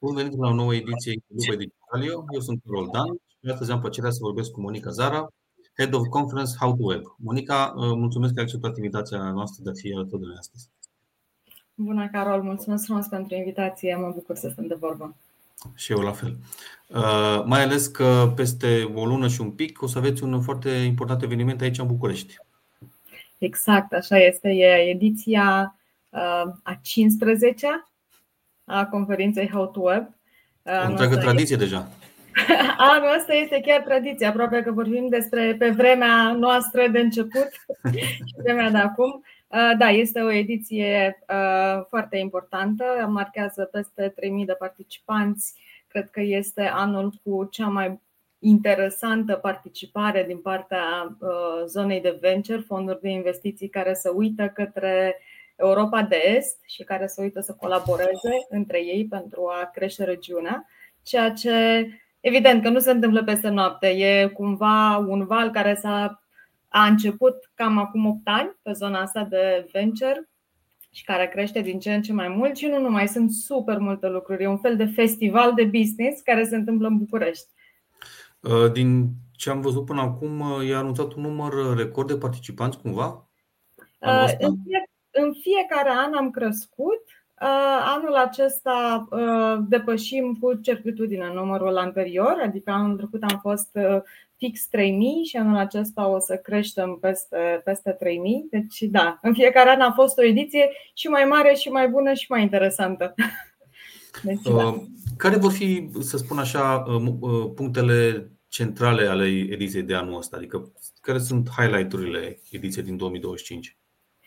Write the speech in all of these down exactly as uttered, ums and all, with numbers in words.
Bun venit la o nouă ediție După Digitalio. Eu sunt Roldan și astăzi am plăcerea să vorbesc cu Monica Zara, Head of Conference How to Web. Monica, mulțumesc că ai acceptat invitația noastră de a fi alături de noi astăzi. Bună, Carol, mulțumesc frumos pentru invitație, mă bucur să stăm de vorbă. Și eu la fel. Uh, mai ales că peste o lună și un pic o să aveți un foarte important eveniment aici în București. Exact, așa este, e ediția uh, a cincisprezecea a conferinței How to Web. O întreagă tradiție este... deja. Anul ăsta este chiar tradiție, aproape că vorbim despre pe vremea noastră de început și vremea de acum. Da, este o ediție foarte importantă, marchează peste trei mii de participanți. Cred că este anul cu cea mai interesantă participare din partea zonei de venture, fonduri de investiții care se uită către Europa de Est și care se uită să colaboreze între ei pentru a crește regiunea, ceea ce evident că nu se întâmplă peste noapte, e cumva un val care s-a a început cam acum opt ani pe zona asta de venture și care crește din ce în ce mai mult și nu numai, sunt super multe lucruri, e un fel de festival de business care se întâmplă în București. Din ce am văzut până acum, i-a anunțat un număr record de participanți cumva? În, fie, în fiecare an am crescut. Anul acesta depășim cu certitudine numărul anterior, adică anul trecut am fost fix trei mii și anul acesta o să creștem peste, peste trei mii. Deci da, în fiecare an a fost o ediție și mai mare și mai bună și mai interesantă. Deci, da. Care vor fi, să spun așa, punctele centrale ale ediției de anul ăsta? Adică care sunt highlight-urile ediției din două mii douăzeci și cinci?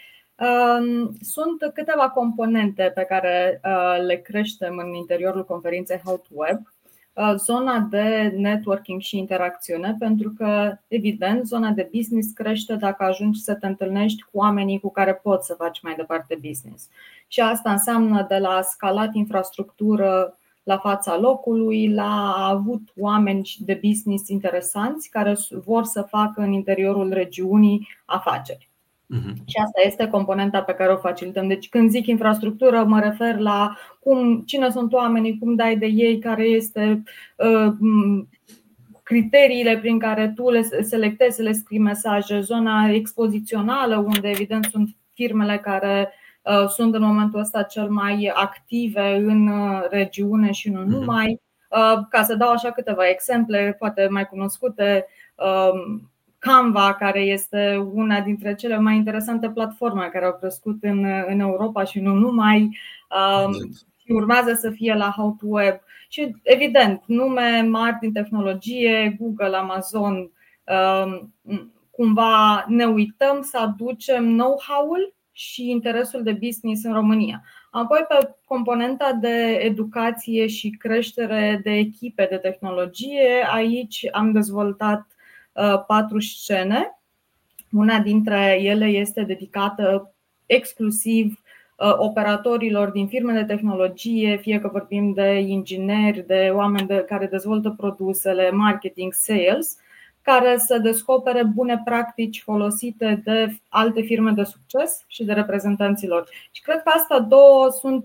Sunt câteva componente pe care le creștem în interiorul conferinței How to Web. Zona de networking și interacțiune, pentru că, evident, zona de business crește dacă ajungi să te întâlnești cu oamenii cu care poți să faci mai departe business. Și asta înseamnă de la scalat infrastructură la fața locului, la a avut oameni de business interesanți care vor să facă în interiorul regiunii afaceri. Uh-huh. Și asta este componenta pe care o facilităm. Deci când zic infrastructură, mă refer la cum, cine sunt oamenii, cum dai de ei, care este uh, criteriile prin care tu le selectezi, să le scrii mesaje, zona expozițională, unde evident sunt firmele care uh, sunt în momentul ăsta cel mai active în regiune și nu numai. Uh, ca să dau așa câteva exemple, poate mai cunoscute, uh, Canva, care este una dintre cele mai interesante platforme care au crescut în, în Europa și nu numai, um, și urmează să fie la How to Web. Și evident, nume mari din tehnologie, Google, Amazon, um, cumva ne uităm să aducem know-how-ul și interesul de business în România. Apoi pe componenta de educație și creștere de echipe de tehnologie, aici am dezvoltat patru scene. Una dintre ele este dedicată exclusiv operatorilor din firme de tehnologie, fie că vorbim de ingineri, de oameni de care dezvoltă produsele, marketing, sales, care să descopere bune practici folosite de alte firme de succes și de reprezentanților. Și cred că astea două sunt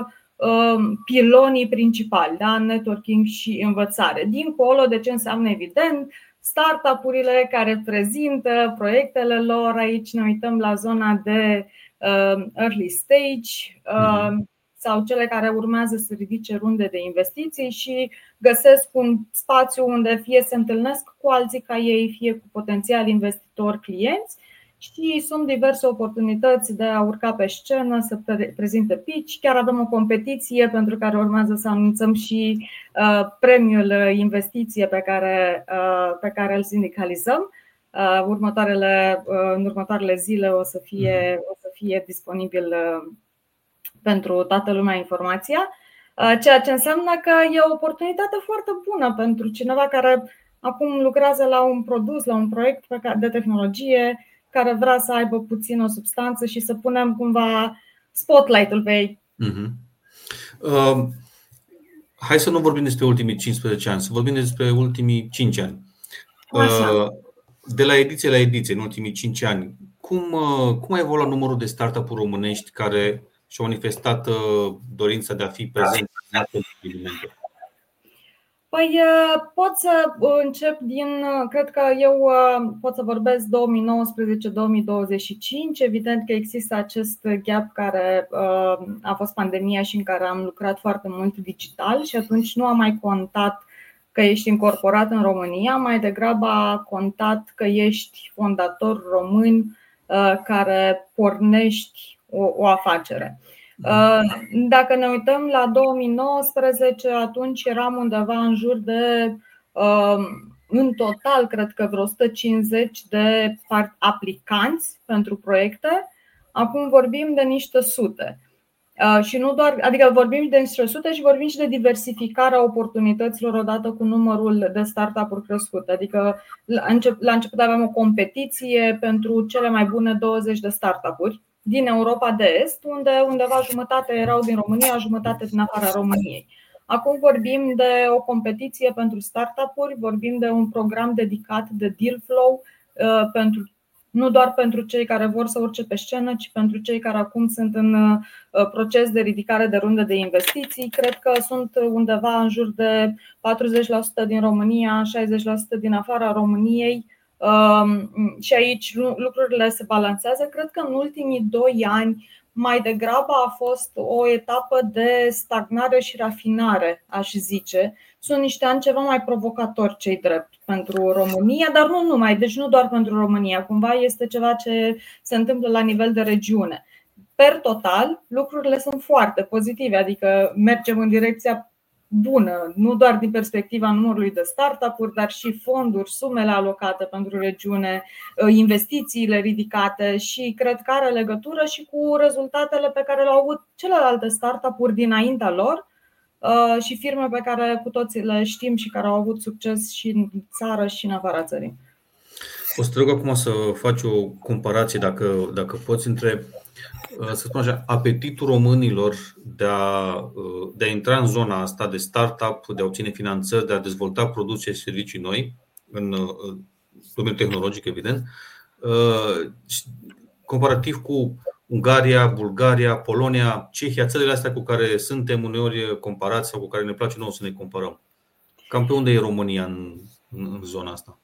pilonii principali, da? Networking și învățare. Dincolo de ce înseamnă, evident, startup-urile care prezintă proiectele lor. Aici ne uităm la zona de uh, early stage uh, sau cele care urmează să ridice runde de investiții și găsesc un spațiu unde fie se întâlnesc cu alții ca ei, fie cu potențiali investitori, clienți. Și sunt diverse oportunități de a urca pe scenă, să prezinte pitch. Chiar avem o competiție pentru care urmează să anunțăm și uh, premiul investiție pe care, uh, pe care îl sindicalizăm. Uh, următoarele, uh, în următoarele zile o să fie, o să fie disponibil uh, pentru toată lumea informația, uh, ceea ce înseamnă că e o oportunitate foarte bună pentru cineva care acum lucrează la un produs, la un proiect de tehnologie, care vrea să aibă puțin o substanță și să punem cumva spotlight-ul pe ei. Uh-huh. Uh, hai să nu vorbim despre ultimii cincisprezece ani, să vorbim despre ultimii cinci ani. Uh, de la ediție la ediție, în ultimii cinci ani, cum, uh, cum a evoluat numărul de startup-uri românești care și-au manifestat dorința de a fi prezenți în aceste evenimente? Păi pot să încep din, cred că eu pot să vorbesc două mii nouăsprezece două mii douăzeci și cinci. Evident că există acest gap care a fost pandemia și în care am lucrat foarte mult digital și atunci nu am mai contat că ești incorporat în România, mai degrabă a contat că ești fondator român care pornești o, o afacere. Dacă ne uităm la două mii nouăsprezece, atunci eram undeva în jur de, în total, cred că vreo o sută cincizeci de aplicanți pentru proiecte. Acum vorbim de niște sute. Și nu doar, adică vorbim de niște sute și vorbim și de diversificarea oportunităților odată cu numărul de startup-uri crescut. Adică la început aveam o competiție pentru cele mai bune douăzeci de startup-uri din Europa de Est, unde undeva jumătate erau din România, jumătate din afara României. Acum vorbim de o competiție pentru startup-uri, vorbim de un program dedicat de deal flow, pentru, nu doar pentru cei care vor să urce pe scenă, ci pentru cei care acum sunt în proces de ridicare de rundă de investiții. Cred că sunt undeva în jur de patruzeci la sută din România, șaizeci la sută din afara României. Și aici lucrurile se balancează. Cred că în ultimii doi ani mai degrabă a fost o etapă de stagnare și rafinare, aș zice. Sunt niște ani ceva mai provocatori, cei drept, pentru România, dar nu numai, deci nu doar pentru România. Cumva este ceva ce se întâmplă la nivel de regiune. Per total, lucrurile sunt foarte pozitive, adică mergem în direcția bună, nu doar din perspectiva numărului de startup-uri, dar și fonduri, sumele alocate pentru regiune, investițiile ridicate și cred că are legătură și cu rezultatele pe care le-au avut celelalte startup-uri dinaintea lor și firme pe care cu toții le știm și care au avut succes și în țară și în afara țării. O să te rog acum să faci o comparație, dacă, dacă poți, între, să spun așa, apetitul românilor de a, de a intra în zona asta de startup, de a obține finanțări, de a dezvolta produse și servicii noi în domeniul tehnologic, evident, comparativ cu Ungaria, Bulgaria, Polonia, Cehia, țările astea cu care suntem uneori comparați sau cu care ne place nouă să ne comparăm. Cam pe unde e România în, în zona asta?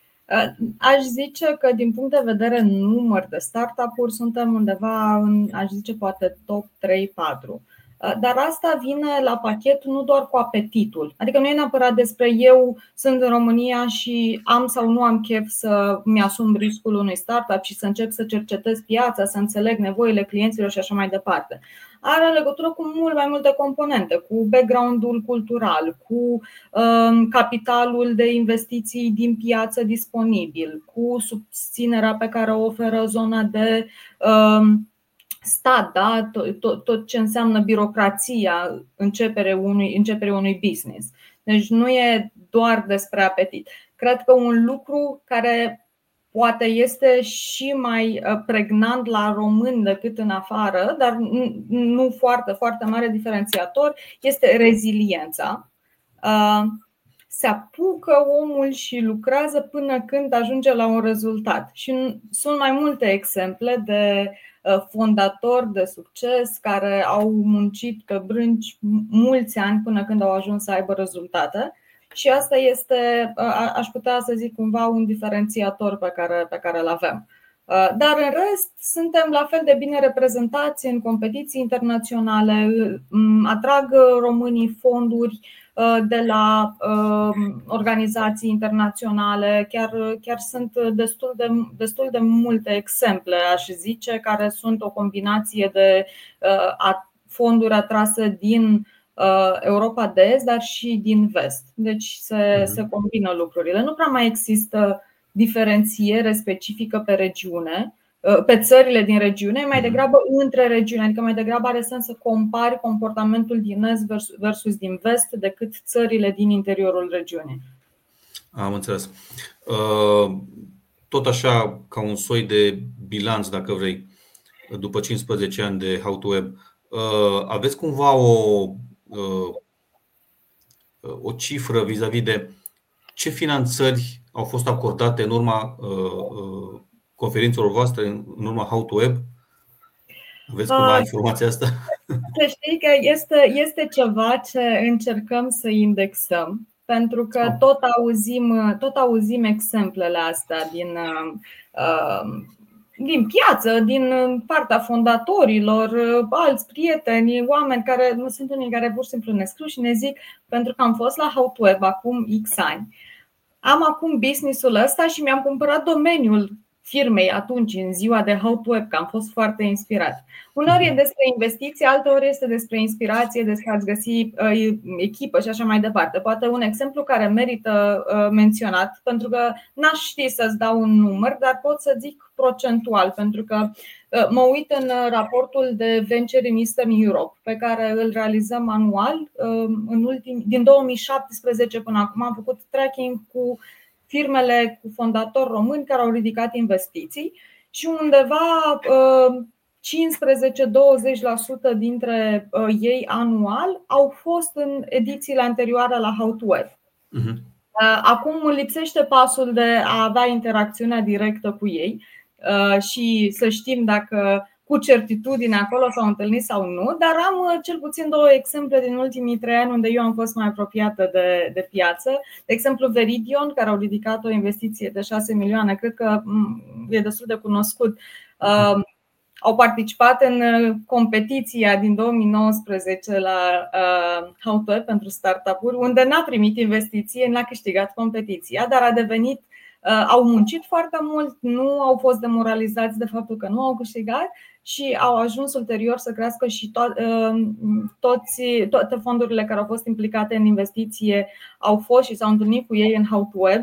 Aș zice că din punct de vedere număr de startup-uri suntem undeva în, aș zice, poate top trei patru. Dar asta vine la pachet nu doar cu apetitul. Adică nu e neapărat despre eu sunt în România și am sau nu am chef să mi-asum riscul unui startup și să încep să cercetez piața, să înțeleg nevoile clienților și așa mai departe. Are legătură cu mult mai multe componente, cu background-ul cultural, cu um, capitalul de investiții din piață disponibil, cu susținerea pe care o oferă zona de um, stat, da? tot, tot, tot ce înseamnă birocrația începerea unui, începerea unui business. Deci nu e doar despre apetit. Cred că un lucru care poate este și mai pregnant la români decât în afară, dar nu foarte, foarte mare diferențiator, este reziliența. Se apucă omul și lucrează până când ajunge la un rezultat. Și sunt mai multe exemple de fondatori de succes care au muncit pe brânci mulți ani până când au ajuns să aibă rezultate. Și asta este, aș putea să zic, cumva un diferențiator pe care, pe care îl avem. Dar în rest suntem la fel de bine reprezentați în competiții internaționale. Atrag românii fonduri de la organizații internaționale. Chiar, chiar sunt destul de, destul de multe exemple, aș zice, care sunt o combinație de fonduri atrase din Europa de Est, dar și din Vest. Deci se, se combină lucrurile. Nu prea mai există diferențiere specifică pe regiune, pe țările din regiune, mai degrabă între regiuni. Adică mai degrabă are sens să compari comportamentul din Est versus din Vest decât țările din interiorul regiunii. Am înțeles. Tot așa, ca un soi de bilanț, dacă vrei, după cincisprezece ani de How to Web, aveți cumva o o cifră vis-a-vis de ce finanțări au fost acordate în urma conferințelor voastre, în urma How to Web? Aveți cumva informația asta? Să știi că este, este ceva ce încercăm să indexăm, pentru că tot auzim, tot auzim exemplele astea din, din piață, din partea fondatorilor, alți prieteni, oameni care nu sunt unii care pur și simplu ne scriu și ne zic: pentru că am fost la HowToWeb acum X ani, am acum business-ul ăsta și mi-am cumpărat domeniul firmei atunci, în ziua de HowToWeb, că am fost foarte inspirat. Uneori e despre investiție, alteori este despre inspirație, despre a-ți găsi uh, echipă și așa mai departe. Poate un exemplu care merită uh, menționat, pentru că n-aș ști să-ți dau un număr, dar pot să zic procentual, pentru că uh, mă uit în raportul de Venture in Eastern Europe, pe care îl realizăm anual. Uh, în ultim, din două mii șaptesprezece până acum am făcut tracking cu firmele cu fondatori români care au ridicat investiții și undeva cincisprezece douăzeci la sută dintre ei anual au fost în edițiile anterioare la HowToWeb. Uh-huh. Acum lipsește pasul de a avea interacțiunea directă cu ei și să știm dacă cu certitudine acolo s-au întâlnit sau nu, dar am cel puțin două exemple din ultimii trei ani unde eu am fost mai apropiată de, de piață. De exemplu, Veridion, care au ridicat o investiție de șase milioane, cred că e destul de cunoscut. Uh, au participat în competiția din două mii nouăsprezece la uh, HowToWeb pentru startup-uri, unde n-a primit investiție, n-a câștigat competiția, dar a devenit au muncit foarte mult, nu au fost demoralizați de faptul că nu au câștigat și au ajuns ulterior să crească și to- toți, toate fondurile care au fost implicate în investiție au fost și s-au întâlnit cu ei în HowToWeb.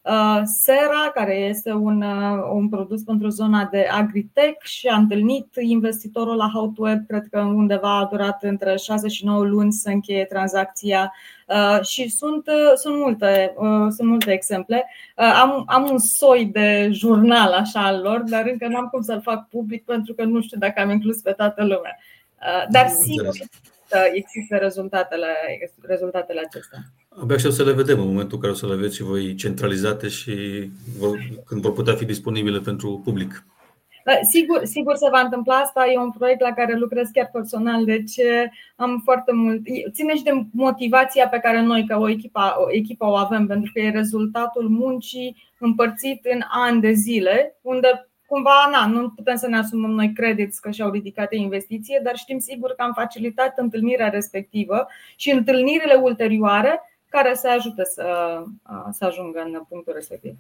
Sera, care este un, un produs pentru zona de agritech, și a întâlnit investitorul la HowToWeb, cred că undeva a durat între șase și nouă luni să încheie tranzacția. Și sunt, sunt, multe, sunt multe exemple. Am, am un soi de jurnal așa al lor, dar încă n-am cum să-l fac public pentru că nu știu dacă am inclus pe toată lumea. Dar sigur există rezultatele, rezultatele acestea. Abia aștept să le vedem în momentul în care o să le aveți și voi centralizate și vor, când vor putea fi disponibile pentru public. Sigur, sigur se va întâmpla asta, e un proiect la care lucrez chiar personal, deci am foarte mult. Ține și de motivația pe care noi ca o echipă, o echipă o avem, pentru că e rezultatul muncii împărțit în ani de zile, unde cumva na, nu putem să ne asumăm noi credits că și-au ridicat investiție, dar știm sigur că am facilitat întâlnirea respectivă și întâlnirile ulterioare care să ajute să, să ajungă în punctul respectiv.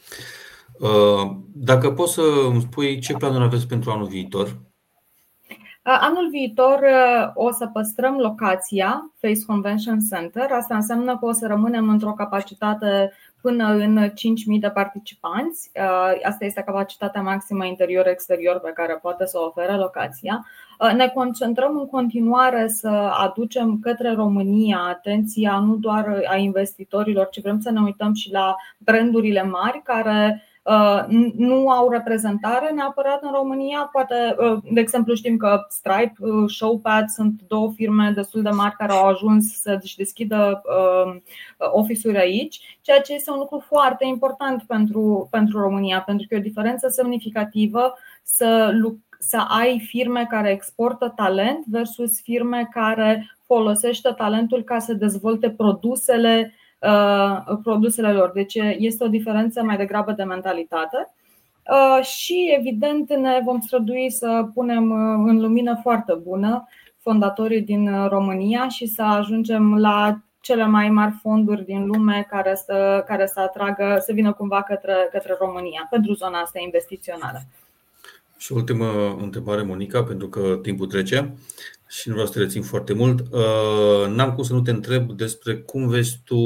Dacă poți să îmi spui ce planuri aveți pentru anul viitor? Anul viitor o să păstrăm locația Face Convention Center. Asta înseamnă că o să rămânem într-o capacitate până în cinci mii de participanți. Asta este capacitatea maximă interior-exterior pe care poate să o ofere locația. Ne concentrăm în continuare să aducem către România atenția nu doar a investitorilor, ci vrem să ne uităm și la brandurile mari care nu au reprezentare neapărat în România. Poate, de exemplu, știm că Stripe, Showpad sunt două firme destul de mari care au ajuns să-și deschidă office-uri aici, ceea ce este un lucru foarte important pentru, pentru România, pentru că e o diferență semnificativă să, să ai firme care exportă talent versus firme care folosește talentul ca să dezvolte produsele produsele lor. Deci este o diferență mai degrabă de mentalitate. Și evident ne vom strădui să punem în lumină foarte bună fondatorii din România și să ajungem la cele mai mari fonduri din lume care să, care să atragă, să vină cumva către, către România pentru zona asta investițională. Și ultimă întrebare, Monica, pentru că timpul trece și nu vreau să te rețin foarte mult. N-am cum să nu te întreb despre cum vezi tu,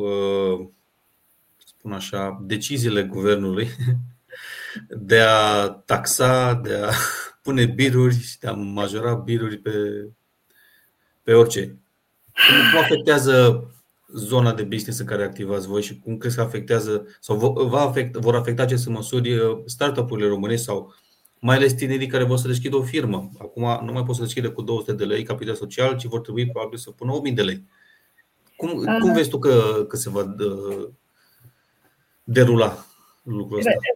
spun așa, deciziile guvernului de a taxa, de a pune biruri și de a majora biruri pe, pe orice. Cum, cum afectează zona de business în care activați voi și cum crezi că afectează sau va afecta, vor afecta aceste măsuri startup-urile românești sau mai ales tinerii care vor să deschidă o firmă? Acum nu mai pot să deschidă cu două sute de lei capital social, ci vor trebui probabil să pună o mie de lei. Cum, cum vezi tu că, că se va derula lucrul ăsta?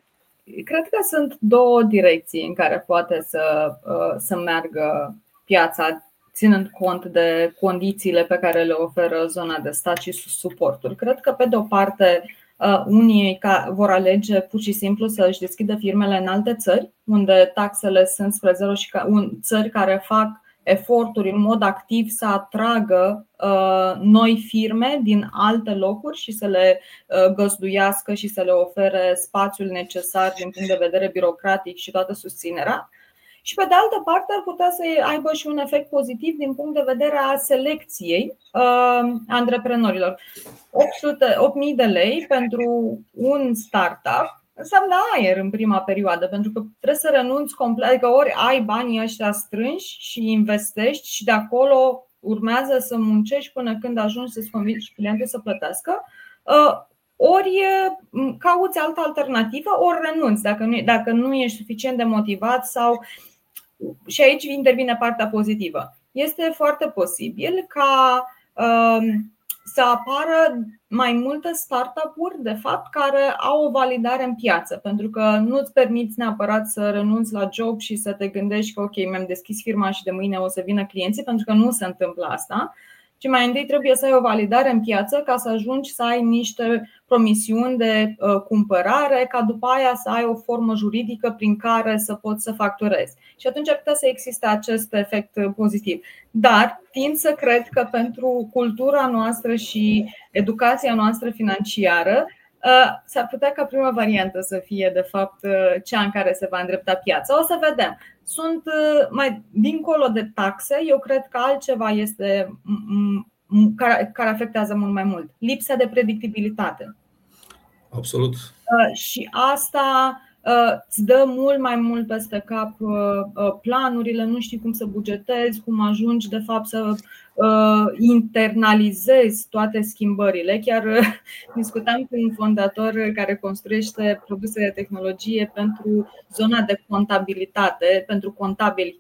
cred că sunt două direcții în care poate să, să meargă piața, ținând cont de condițiile pe care le oferă zona de stat și suportul. Cred că, pe de o parte, unii vor alege pur și simplu să își deschidă firmele în alte țări, unde taxele sunt spre zero și țări care fac eforturi în mod activ să atragă noi firme din alte locuri și să le găzduiască și să le ofere spațiul necesar din punct de vedere birocratic și toată susținerea. Și pe de altă parte ar putea să aibă și un efect pozitiv din punct de vedere a selecției antreprenorilor. opt mii de lei pentru un startup înseamnă aer în prima perioadă, pentru că trebuie să renunți complet, adică ori ai banii ăștia strânși și investești și de acolo urmează să muncești până când ajungi să-ți convingi clientul să plătească, ori cauți altă alternativă, ori renunți dacă nu, dacă nu ești suficient de motivat sau... Și aici intervine partea pozitivă. Este foarte posibil ca um, să apară mai multe startup-uri de fapt care au o validare în piață, pentru că nu îți permiți neapărat să renunți la job și să te gândești că ok, mi-am deschis firma și de mâine o să vină clienții, pentru că nu se întâmplă asta. Ci mai întâi trebuie să ai o validare în piață ca să ajungi să ai niște promisiuni de uh, cumpărare, ca după aia să ai o formă juridică prin care să poți să facturezi. Și atunci ar putea să existe acest efect pozitiv. Dar tind să cred că pentru cultura noastră și educația noastră financiară s-ar putea ca prima variantă să fie de fapt cea în care se va îndrepta piața. O să vedem. Sunt mai dincolo de taxe, eu cred că altceva este care afectează mult mai mult: lipsa de predictibilitate. Absolut. Și asta îți dă mult mai mult peste cap planurile, nu știi cum să bugetezi, cum ajungi de fapt să internalizezi toate schimbările. Chiar discutam cu un fondator care construiește produse de tehnologie pentru zona de contabilitate, pentru contabili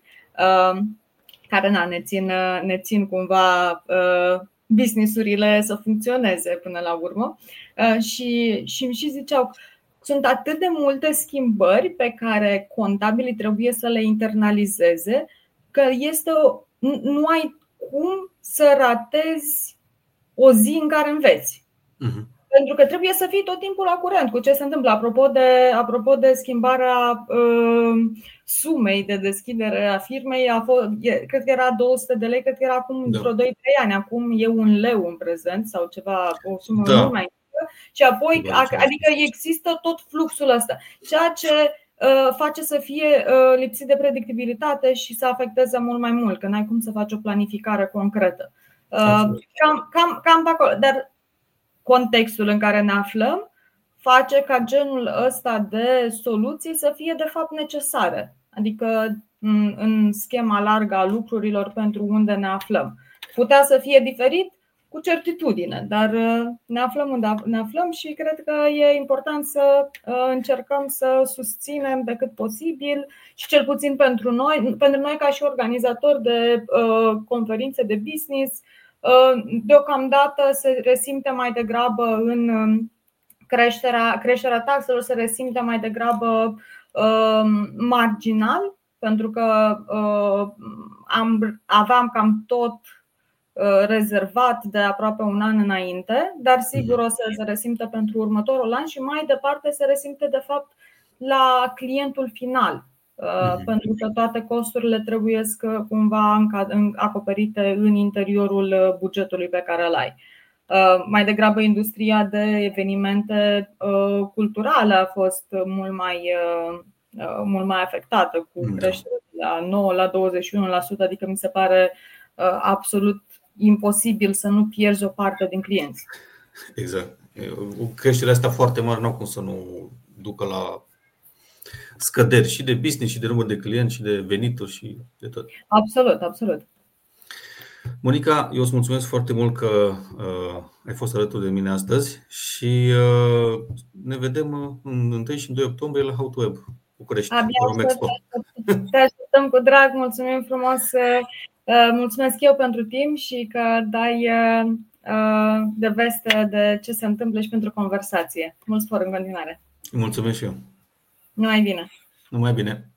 care na, ne, țin, ne țin cumva business-urile să funcționeze până la urmă. Și, și, și ziceau: sunt atât de multe schimbări pe care contabilii trebuie să le internalizeze că este o, nu ai cum să ratezi o zi în care înveți. Uh-huh. Pentru că trebuie să fii tot timpul la curent cu ce se întâmplă. Apropo de, apropo de schimbarea uh, sumei de deschidere a firmei, a fost, cred că era două sute de lei, cred că era acum da. vreo doi trei ani. Acum e un leu în prezent sau ceva, o sumă da. mult mai. Și apoi, adică există tot fluxul ăsta, ceea ce uh, face să fie uh, lipsit de predictibilitate și să afecteze mult mai mult, că n-ai cum să faci o planificare concretă. Uh, cam, cam, cam pe acolo. Dar contextul în care ne aflăm face ca genul ăsta de soluții să fie de fapt necesare, adică în, în schema largă a lucrurilor pentru unde ne aflăm. Putea să fie diferit cu certitudine, dar ne aflăm unde ne aflăm și cred că e important să încercăm să susținem pe cât posibil și cel puțin pentru noi, pentru noi ca și organizatori de conferințe de business, deocamdată se resimte mai degrabă în creșterea, creșterea taxelor, se resimte mai degrabă marginal, pentru că am, aveam cam tot rezervat de aproape un an înainte, dar sigur o să se resimte pentru următorul an și mai departe se resimte de fapt la clientul final, pentru că toate costurile trebuie să cumva acoperite în interiorul bugetului pe care îl ai. Mai degrabă industria de evenimente culturale a fost mult mai, mult mai afectată, cu creștere de la nouă la douăzeci și unu la sută, adică mi se pare absolut imposibil să nu pierzi o parte din clienți. Exact. Creșterea asta foarte mare nu cum să nu ducă la scăderi și de business și de număr de clienți și de venituri și de tot. Absolut, absolut. Monica, eu îți mulțumesc foarte mult că uh, ai fost alături de mine astăzi și uh, ne vedem în întâi și în doi octombrie la How to Web București. Abia te așteptăm cu drag, mulțumim frumos. Mulțumesc eu pentru timp și că dai de veste de ce se întâmplă și pentru conversație. Mult spor în continuare. Mulțumesc și eu. Numai bine! Numai bine!